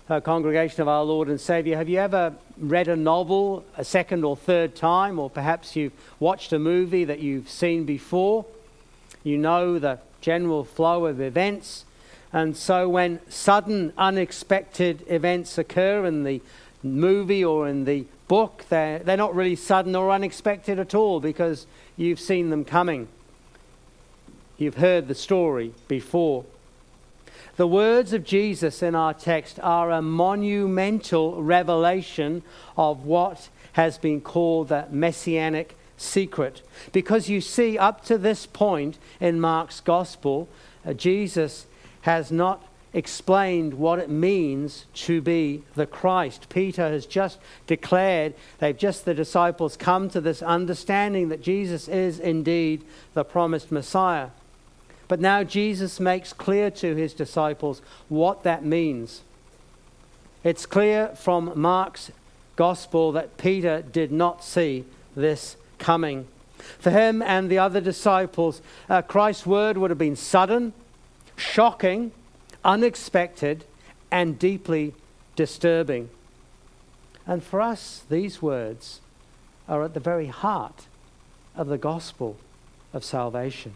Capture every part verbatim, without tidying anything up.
uh, congregation of our Lord and Saviour, have you ever read a novel a second or third time, or perhaps you've watched a movie that you've seen before? You know the general flow of events, and so when sudden, unexpected events occur in the movie or in the book, they're, they're not really sudden or unexpected at all because you've seen them coming. You've heard the story before. The words of Jesus in our text are a monumental revelation of what has been called the messianic secret. Because you see, up to this point in Mark's gospel, uh, Jesus has not explained what it means to be the Christ. Peter has just declared, they've just, the disciples, come to this understanding that Jesus is indeed the promised Messiah. But now Jesus makes clear to his disciples what that means. It's clear from Mark's gospel that Peter did not see this coming. For him and the other disciples, uh, Christ's word would have been sudden, shocking, unexpected, and deeply disturbing. And for us, these words are at the very heart of the gospel of salvation.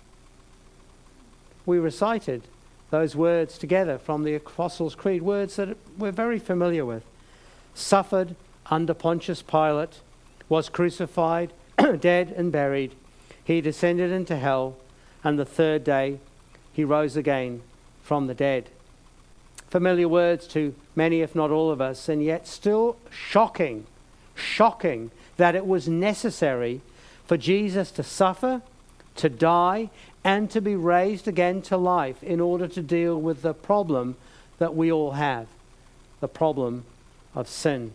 We recited those words together from the Apostles' Creed, words that we're very familiar with. Suffered under Pontius Pilate, was crucified, dead and buried. He descended into hell, and the third day he rose again from the dead. Familiar words to many, if not all of us, and yet still shocking, shocking that it was necessary for Jesus to suffer, to die, and to be raised again to life in order to deal with the problem that we all have, the problem of sin.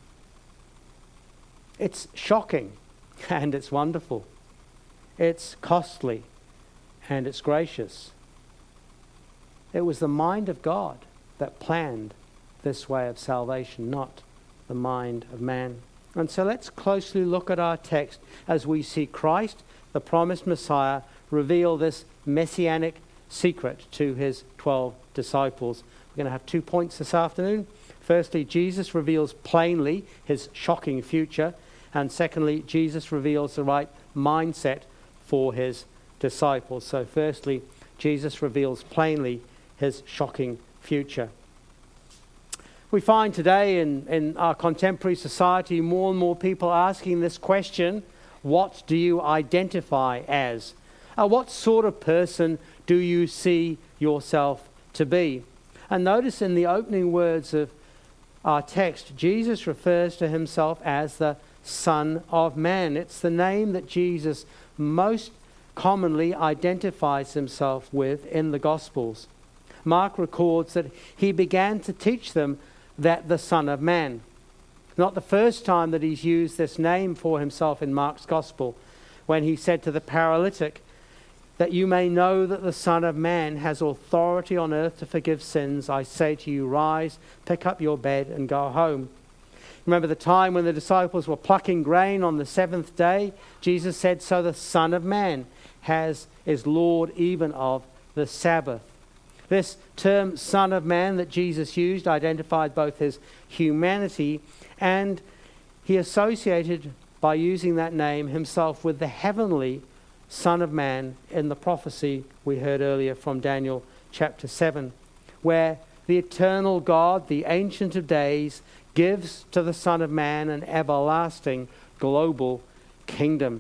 It's shocking and it's wonderful. It's costly and it's gracious. It was the mind of God that planned this way of salvation, not the mind of man. And so let's closely look at our text as we see Christ, the promised Messiah, reveal this messianic secret to his twelve disciples. We're going to have two points this afternoon. Firstly, Jesus reveals plainly his shocking future. And secondly, Jesus reveals the right mindset for his disciples. So firstly, Jesus reveals plainly his shocking future. We find today in, in our contemporary society more and more people asking this question: what do you identify as? Uh, what sort of person do you see yourself to be? And notice in the opening words of our text, Jesus refers to himself as the Son of Man. It's the name that Jesus most commonly identifies himself with in the Gospels. Mark records that he began to teach them that the Son of Man. Not the first time that he's used this name for himself in Mark's Gospel, when he said to the paralytic, that you may know that the Son of Man has authority on earth to forgive sins, I say to you, rise, pick up your bed and go home. Remember the time when the disciples were plucking grain on the seventh day? Jesus said, so the Son of Man has is Lord even of the Sabbath. This term, Son of Man, that Jesus used identified both his humanity, and he associated, by using that name, himself with the heavenly Son of Man in the prophecy we heard earlier from Daniel chapter seven, where the eternal God, the Ancient of Days, gives to the Son of Man an everlasting global kingdom.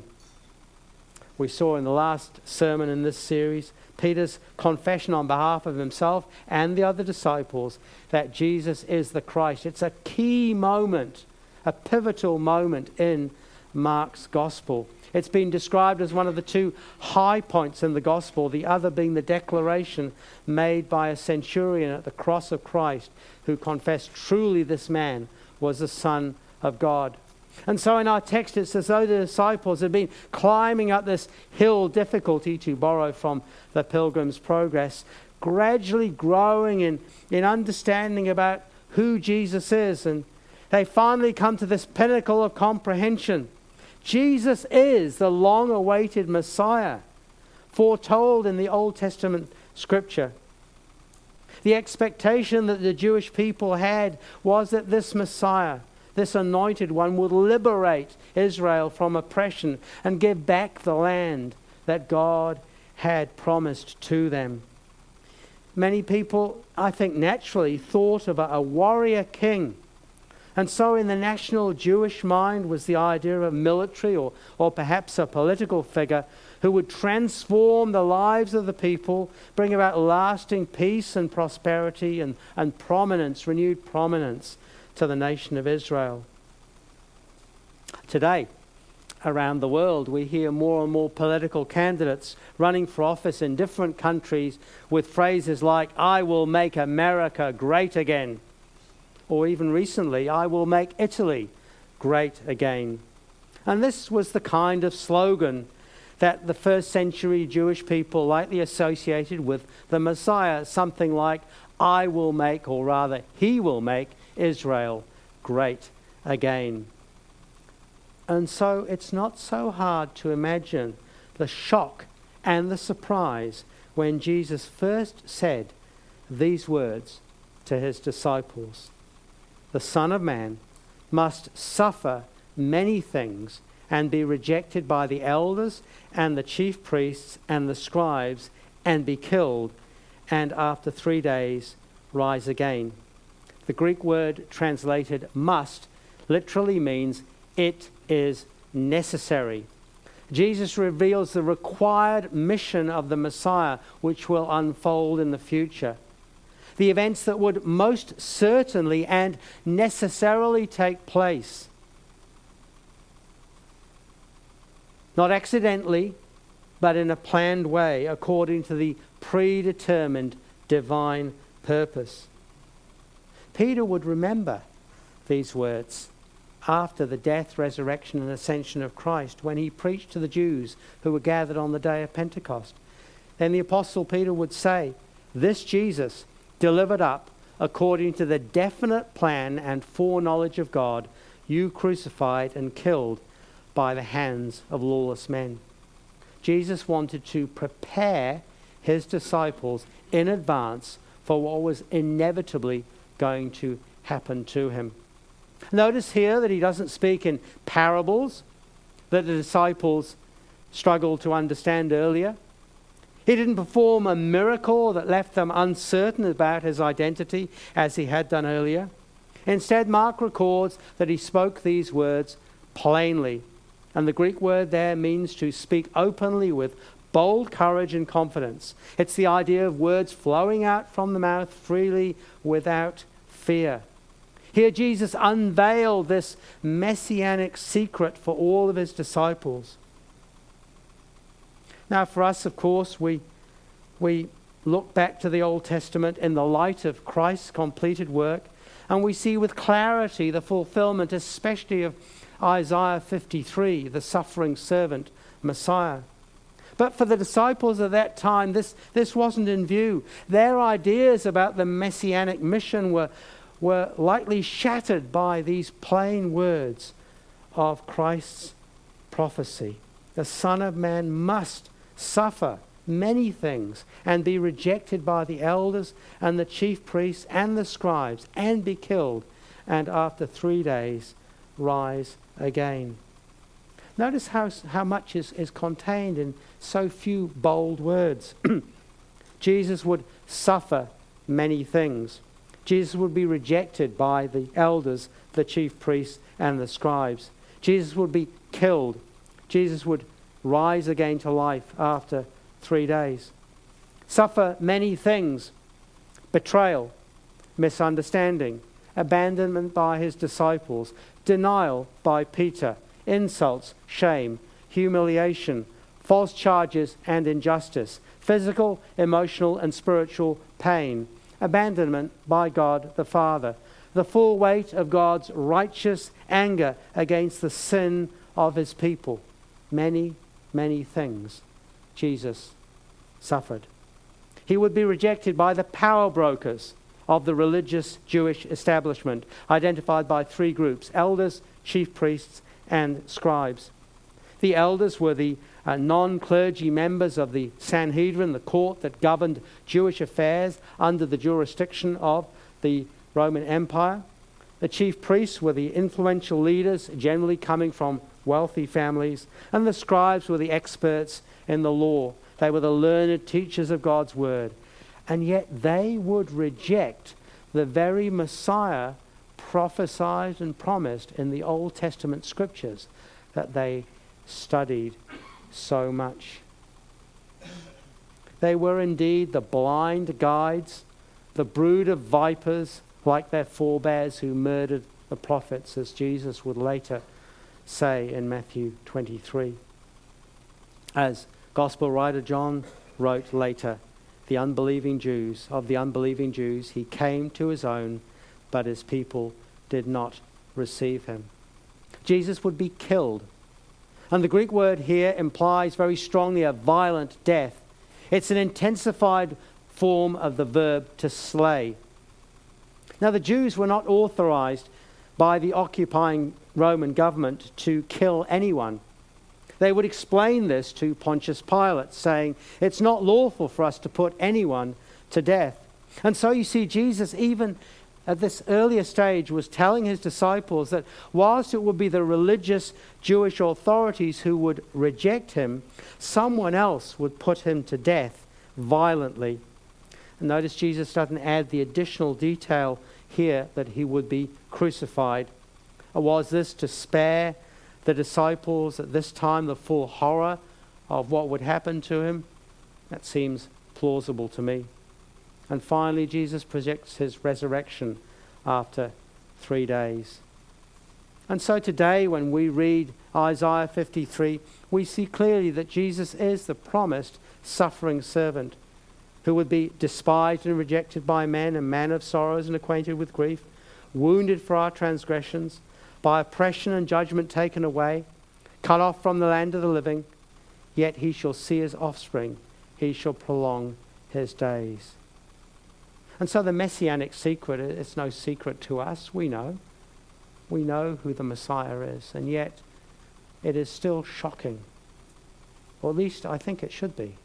We saw in the last sermon in this series Peter's confession on behalf of himself and the other disciples that Jesus is the Christ. It's a key moment, a pivotal moment in Mark's gospel. It's been described as one of the two high points in the gospel, the other being the declaration made by a centurion at the cross of Christ who confessed truly this man was the Son of God. And so in our text, it's as though the disciples had been climbing up this hill difficulty, to borrow from the Pilgrim's Progress, gradually growing in, in understanding about who Jesus is. And they finally come to this pinnacle of comprehension. Jesus is the long-awaited Messiah, foretold in the Old Testament scripture. The expectation that the Jewish people had was that this Messiah, this anointed one, would liberate Israel from oppression and give back the land that God had promised to them. Many people, I think, naturally thought of a, a warrior king. And so in the national Jewish mind was the idea of a military or, or perhaps a political figure who would transform the lives of the people, bring about lasting peace and prosperity and, and prominence, renewed prominence to the nation of Israel. Today, around the world, we hear more and more political candidates running for office in different countries with phrases like, "I will make America great again." Or even recently, "I will make Italy great again." And this was the kind of slogan that the first century Jewish people likely associated with the Messiah, something like, "I will make," or rather, "He will make Israel great again." And so it's not so hard to imagine the shock and the surprise when Jesus first said these words to his disciples. "The Son of Man must suffer many things and be rejected by the elders and the chief priests and the scribes and be killed, and after three days rise again." The Greek word translated must literally means it is necessary. Jesus reveals the required mission of the Messiah, which will unfold in the future. The events that would most certainly and necessarily take place. Not accidentally, but in a planned way, according to the predetermined divine purpose. Peter would remember these words after the death, resurrection, and ascension of Christ, when he preached to the Jews who were gathered on the day of Pentecost. Then the Apostle Peter would say, "This Jesus, delivered up according to the definite plan and foreknowledge of God, you crucified and killed by the hands of lawless men." Jesus wanted to prepare his disciples in advance for what was inevitably going to happen to him. Notice here that he doesn't speak in parables that the disciples struggled to understand earlier. He didn't perform a miracle that left them uncertain about his identity as he had done earlier. Instead, Mark records that he spoke these words plainly. And the Greek word there means to speak openly with bold courage and confidence. It's the idea of words flowing out from the mouth freely without fear. Here Jesus unveiled this messianic secret for all of his disciples. Now for us, of course, we, we look back to the Old Testament in the light of Christ's completed work, and we see with clarity the fulfillment, especially of Isaiah fifty-three, the suffering servant Messiah. But for the disciples of that time, this, this wasn't in view. Their ideas about the messianic mission were were likely shattered by these plain words of Christ's prophecy. The Son of Man must suffer many things and be rejected by the elders and the chief priests and the scribes and be killed, and after three days rise again. Notice how, how much is, is contained in so few bold words. Jesus would suffer many things. Jesus would be rejected by the elders, the chief priests, and the scribes. Jesus would be killed. Jesus would rise again to life after three days. Suffer many things: betrayal, misunderstanding, abandonment by his disciples, denial by Peter, insults, shame, humiliation, false charges and injustice, physical, emotional, and spiritual pain, abandonment by God the Father, the full weight of God's righteous anger against the sin of his people. Many, many things Jesus suffered. He would be rejected by the power brokers of the religious Jewish establishment, identified by three groups: elders, chief priests, and scribes. The elders were the uh, non-clergy members of the Sanhedrin, the court that governed Jewish affairs under the jurisdiction of the Roman Empire. The chief priests were the influential leaders, generally coming from wealthy families, and the scribes were the experts in the law. They were the learned teachers of God's word. And yet they would reject the very Messiah prophesied and promised in the Old Testament scriptures that they studied so much. They were indeed the blind guides, the brood of vipers, like their forebears who murdered the prophets, as Jesus would later say in Matthew twenty-three. As Gospel writer John wrote later, the unbelieving Jews, of the unbelieving Jews, he came to his own, but his people did not receive him. Jesus would be killed. And the Greek word here implies very strongly a violent death. It's an intensified form of the verb to slay. Now, the Jews were not authorized by the occupying Roman government to kill anyone. They would explain this to Pontius Pilate, saying, it's not lawful for us to put anyone to death. And so you see, Jesus, even at this earlier stage, was telling his disciples that whilst it would be the religious Jewish authorities who would reject him, someone else would put him to death violently. And notice Jesus doesn't add the additional detail here that he would be crucified. Or was this to spare the disciples at this time the full horror of what would happen to him? That seems plausible to me. And finally, Jesus projects his resurrection after three days. And so today, when we read Isaiah fifty-three, we see clearly that Jesus is the promised suffering servant who would be despised and rejected by men, a man of sorrows and acquainted with grief, wounded for our transgressions, by oppression and judgment taken away, cut off from the land of the living. Yet he shall see his offspring, he shall prolong his days. And so the messianic secret, it's no secret to us. We know. We know who the Messiah is. And yet it is still shocking. Or at least I think it should be.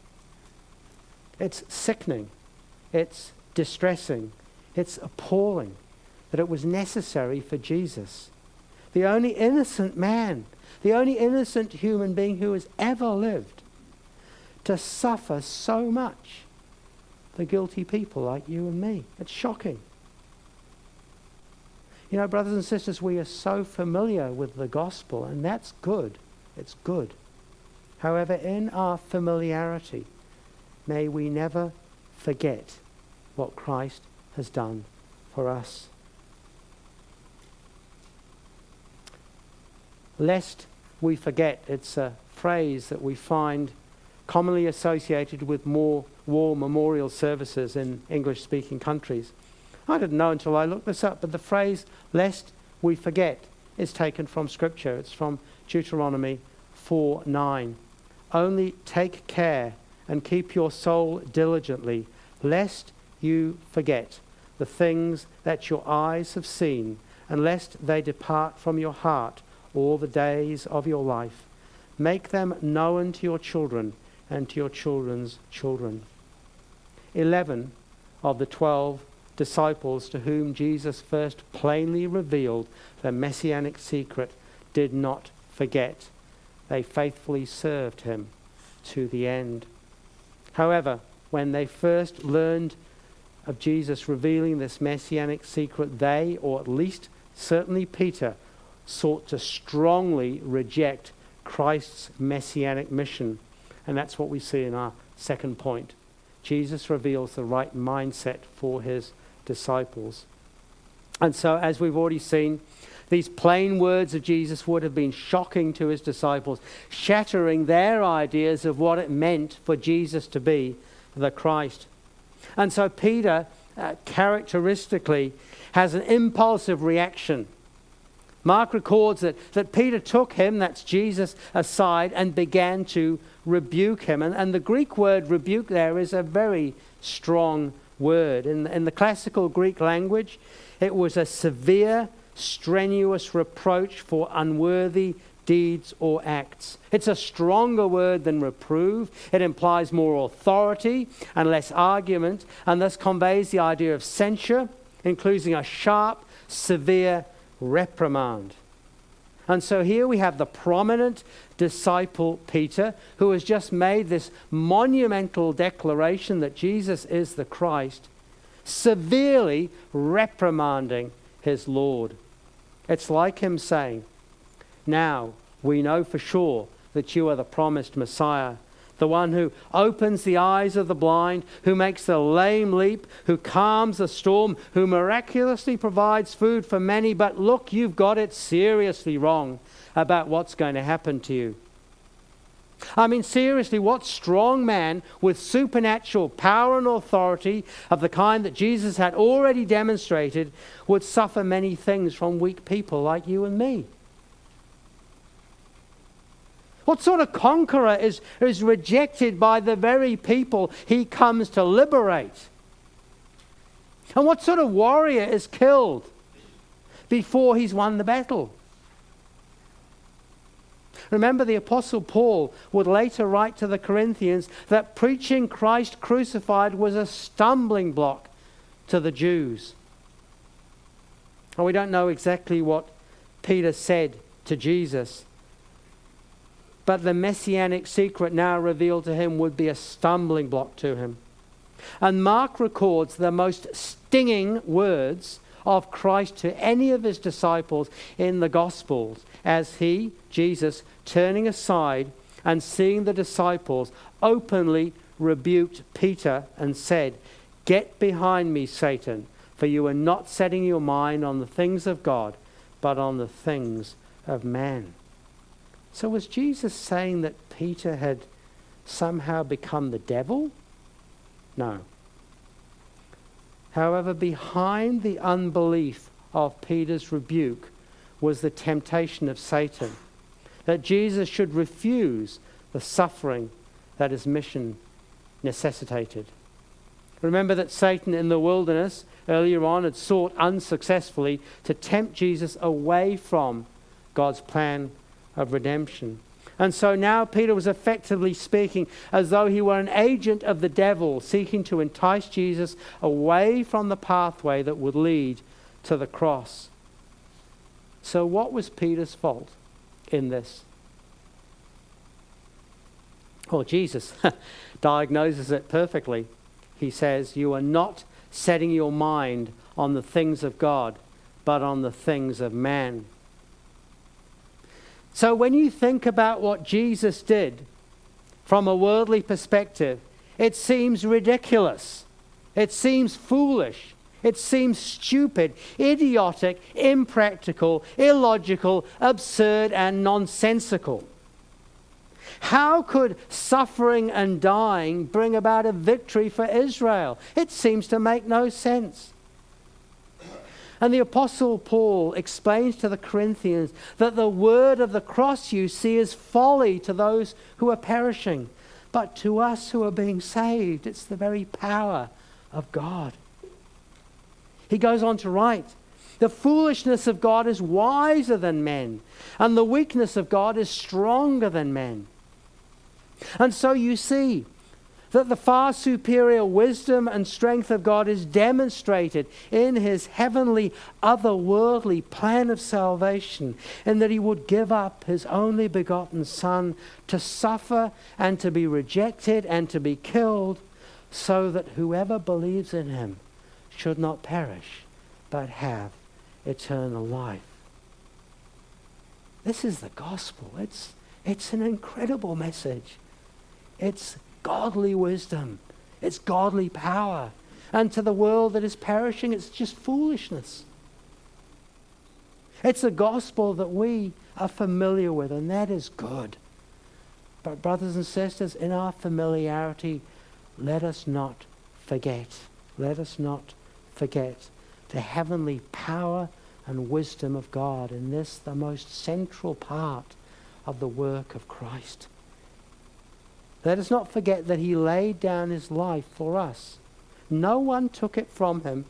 It's sickening. It's distressing. It's appalling that it was necessary for Jesus, the only innocent man, the only innocent human being who has ever lived, to suffer so much for guilty people like you and me. It's shocking. You know, brothers and sisters, we are so familiar with the gospel, and that's good. It's good. However, in our familiarity, may we never forget what Christ has done for us. Lest we forget, it's a phrase that we find commonly associated with more war memorial services in English-speaking countries. I didn't know until I looked this up, but the phrase, lest we forget, is taken from Scripture. It's from Deuteronomy four nine. Only take care and keep your soul diligently, lest you forget the things that your eyes have seen, and lest they depart from your heart all the days of your life. Make them known to your children and to your children's children. Eleven of the twelve disciples to whom Jesus first plainly revealed the messianic secret did not forget. They faithfully served him to the end. However, when they first learned of Jesus revealing this messianic secret, they, or at least certainly Peter, sought to strongly reject Christ's messianic mission. And that's what we see in our second point. Jesus reveals the right mindset for his disciples. And so, as we've already seen, these plain words of Jesus would have been shocking to his disciples, shattering their ideas of what it meant for Jesus to be the Christ. And so Peter, uh, characteristically, has an impulsive reaction. Mark records that, that Peter took him, that's Jesus, aside and began to rebuke him. And, and the Greek word rebuke there is a very strong word. In, in the classical Greek language, it was a severe, strenuous reproach for unworthy deeds, or acts. It's a stronger word than reprove. It implies more authority and less argument, and thus conveys the idea of censure, including a sharp, severe reprimand. And so here we have the prominent disciple Peter, who has just made this monumental declaration that Jesus is the Christ, severely reprimanding his Lord. It's like him saying, "Now we know for sure that you are the promised Messiah, the one who opens the eyes of the blind, who makes the lame leap, who calms the storm, who miraculously provides food for many. But look, you've got it seriously wrong about what's going to happen to you." I mean, seriously, what strong man with supernatural power and authority of the kind that Jesus had already demonstrated would suffer many things from weak people like you and me? What sort of conqueror is, is rejected by the very people he comes to liberate? And what sort of warrior is killed before he's won the battle? Remember, the Apostle Paul would later write to the Corinthians that preaching Christ crucified was a stumbling block to the Jews. And we don't know exactly what Peter said to Jesus, but the messianic secret now revealed to him would be a stumbling block to him. And Mark records the most stinging words of Christ to any of his disciples in the Gospels, as he, Jesus, turning aside and seeing the disciples, openly rebuked Peter and said, "Get behind me, Satan, for you are not setting your mind on the things of God, but on the things of man." So was Jesus saying that Peter had somehow become the devil? No. However, behind the unbelief of Peter's rebuke was the temptation of Satan, that Jesus should refuse the suffering that his mission necessitated. Remember that Satan in the wilderness earlier on had sought unsuccessfully to tempt Jesus away from God's plan of redemption. And so now Peter was effectively speaking as though he were an agent of the devil, seeking to entice Jesus away from the pathway that would lead to the cross. So what was Peter's fault in this? Well, Jesus diagnoses it perfectly. He says, "You are not setting your mind on the things of God, but on the things of man." So when you think about what Jesus did from a worldly perspective, it seems ridiculous. It seems foolish. It seems stupid, idiotic, impractical, illogical, absurd, and nonsensical. How could suffering and dying bring about a victory for Israel? It seems to make no sense. And the Apostle Paul explains to the Corinthians that the word of the cross, you see, is folly to those who are perishing. But to us who are being saved, it's the very power of God. He goes on to write, "The foolishness of God is wiser than men, and the weakness of God is stronger than men." And so you see that the far superior wisdom and strength of God is demonstrated in his heavenly, otherworldly plan of salvation, in that he would give up his only begotten Son to suffer and to be rejected and to be killed, so that whoever believes in him should not perish, but have eternal life. This is the gospel. It's, it's an incredible message. It's godly wisdom. It's godly power. And to the world that is perishing, it's just foolishness. It's a gospel that we are familiar with, and that is good. But brothers and sisters, in our familiarity, let us not forget. Let us not forget the heavenly power and wisdom of God in this, the most central part of the work of Christ. Let us not forget that he laid down his life for us. No one took it from him.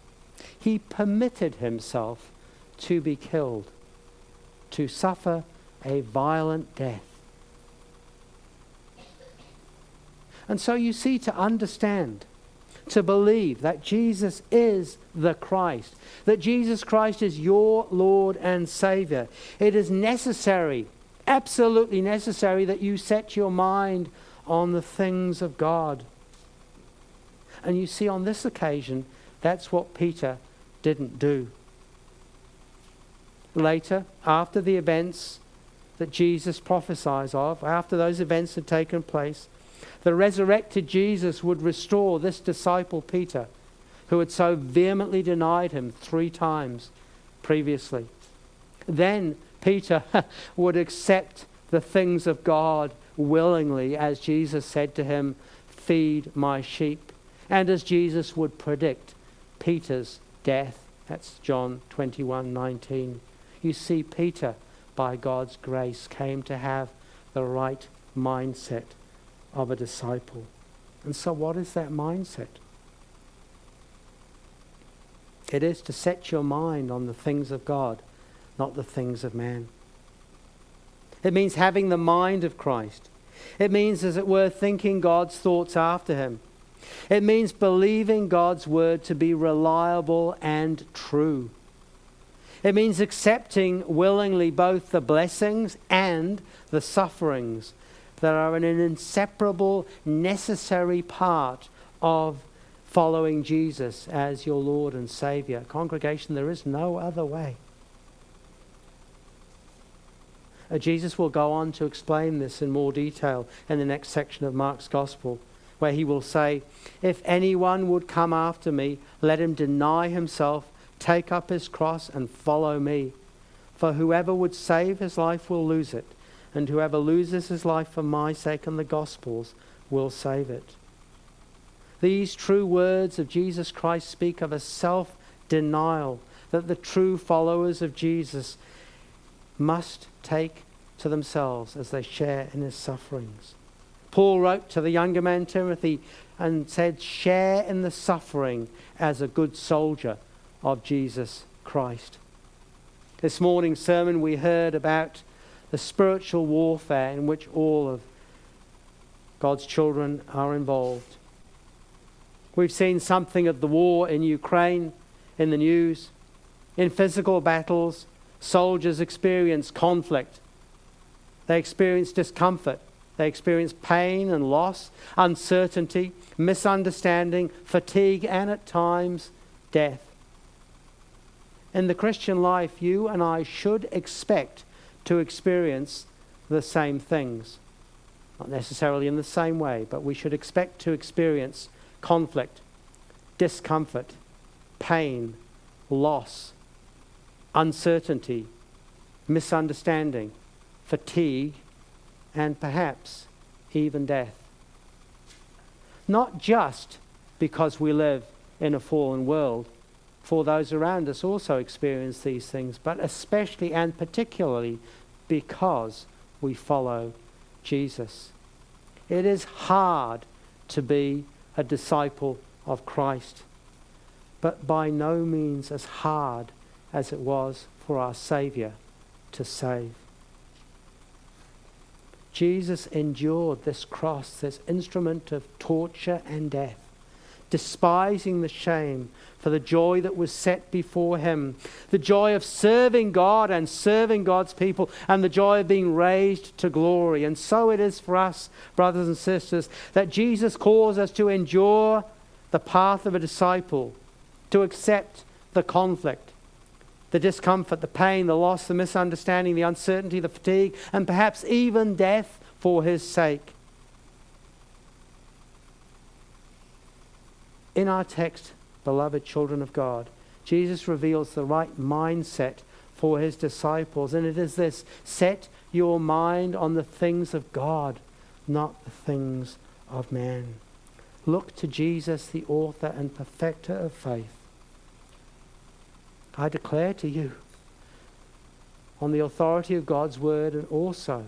He permitted himself to be killed, to suffer a violent death. And so you see, to understand, to believe that Jesus is the Christ, that Jesus Christ is your Lord and Savior, it is necessary, absolutely necessary, that you set your mind on the things of God. And you see, on this occasion, that's what Peter didn't do. Later, after the events that Jesus prophesies of, after those events had taken place, the resurrected Jesus would restore this disciple Peter, who had so vehemently denied him three times previously. Then Peter would accept the things of God willingly, as Jesus said to him, "Feed my sheep." And as Jesus would predict Peter's death. That's John twenty-one nineteen. You see, Peter, by God's grace, came to have the right mindset of a disciple. And so what is that mindset? It is to set your mind on the things of God, not the things of man. It means having the mind of Christ. It means, as it were, thinking God's thoughts after him. It means believing God's word to be reliable and true. It means accepting willingly both the blessings and the sufferings that are an inseparable, necessary part of following Jesus as your Lord and Savior. Congregation, there is no other way. Uh, Jesus will go on to explain this in more detail in the next section of Mark's Gospel, where he will say, "If anyone would come after me, let him deny himself, take up his cross and follow me. For whoever would save his life will lose it, and whoever loses his life for my sake and the gospel's will save it." These true words of Jesus Christ speak of a self-denial that the true followers of Jesus must take to themselves as they share in his sufferings. Paul wrote to the younger man Timothy and said, "Share in the suffering as a good soldier of Jesus Christ." This morning's sermon we heard about the spiritual warfare in which all of God's children are involved. We've seen something of the war in Ukraine in the news. In physical battles, soldiers experience conflict. They experience discomfort. They experience pain and loss, uncertainty, misunderstanding, fatigue, and at times, death. In the Christian life, you and I should expect to experience the same things. Not necessarily in the same way, but we should expect to experience conflict, discomfort, pain, loss, uncertainty, misunderstanding, fatigue, and perhaps even death. Not just because we live in a fallen world, for those around us also experience these things, but especially and particularly because we follow Jesus. It is hard to be a disciple of Christ, but by no means as hard as it was for our Savior to save. Jesus endured this cross, this instrument of torture and death, despising the shame for the joy that was set before him, the joy of serving God and serving God's people, and the joy of being raised to glory. And so it is for us, brothers and sisters, that Jesus calls us to endure the path of a disciple, to accept the conflict, the discomfort, the pain, the loss, the misunderstanding, the uncertainty, the fatigue, and perhaps even death for his sake. In our text, beloved children of God, Jesus reveals the right mindset for his disciples, and it is this: set your mind on the things of God, not the things of man. Look to Jesus, the author and perfecter of faith. I declare to you, on the authority of God's word and also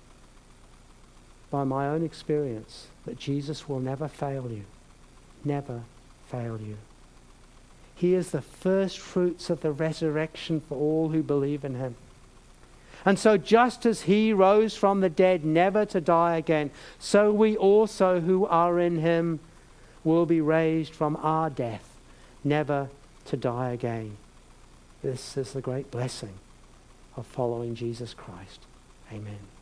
by my own experience, that Jesus will never fail you. Never fail you. He is the first fruits of the resurrection for all who believe in him. And so just as he rose from the dead, never to die again, so we also who are in him will be raised from our death, never to die again. This is the great blessing of following Jesus Christ. Amen.